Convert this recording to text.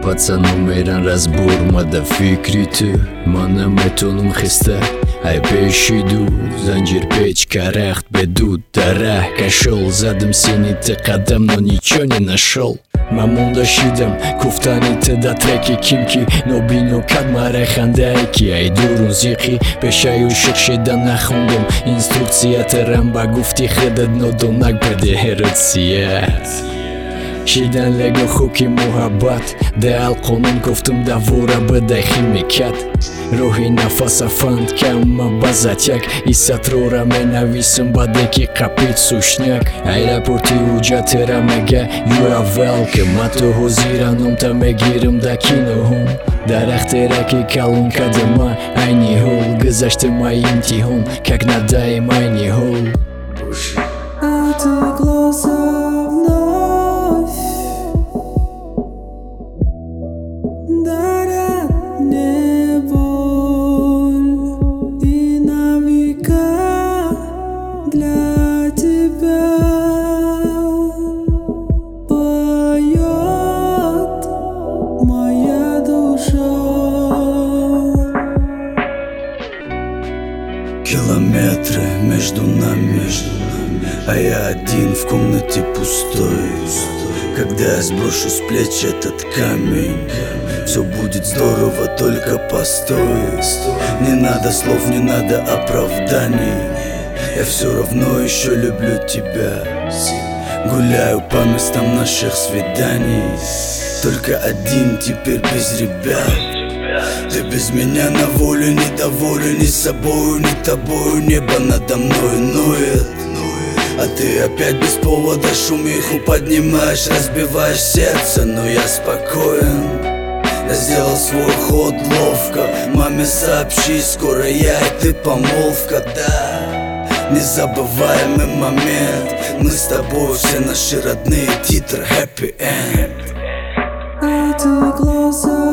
пацанумеран разбурмада фикри ту мана метонум хиста ай пешиду занжир печка рахт бедуд дара кашол задым сени ты қадам но ничего не нашел мамонда шидам куфтани ты да треки кимки но бино кадмара хандайки ай дурун зиқи пешаю шиқшида нахундам инструкция терам ба гуфти хедад но донак беде херация шидан лего хуки муҳаббат деал қонун гуфтум давора бедай химикат рӯҳи нафаса фанд кама базатяк исатрора менависм бадеки қапит сушняк аэропорти уҷатера мега you are welcome мато ҳозираном та мегирм да киноҳум дарахтераки калон кадама айни ҳол гузаштима имтиҳон как надаем айни ҳол Для тебя поет моя душа. Километры между нами, а я один в комнате пустой. Когда я сброшу с плеч этот камень, все будет здорово, только постой. Не надо слов, не надо оправданий, я все равно еще люблю тебя. Гуляю по местам наших свиданий, только один теперь без ребят. Ты без меня на волю, недоволен ни собою, ни тобою. Небо надо мной ноет, а ты опять без повода шумиху поднимаешь, разбиваешь сердце, но я спокоен. Я сделал свой ход ловко, маме сообщи, скоро я и ты помолвка, да. Незабываемый момент, мы с тобой все наши родные титры, happy end. Эти глаза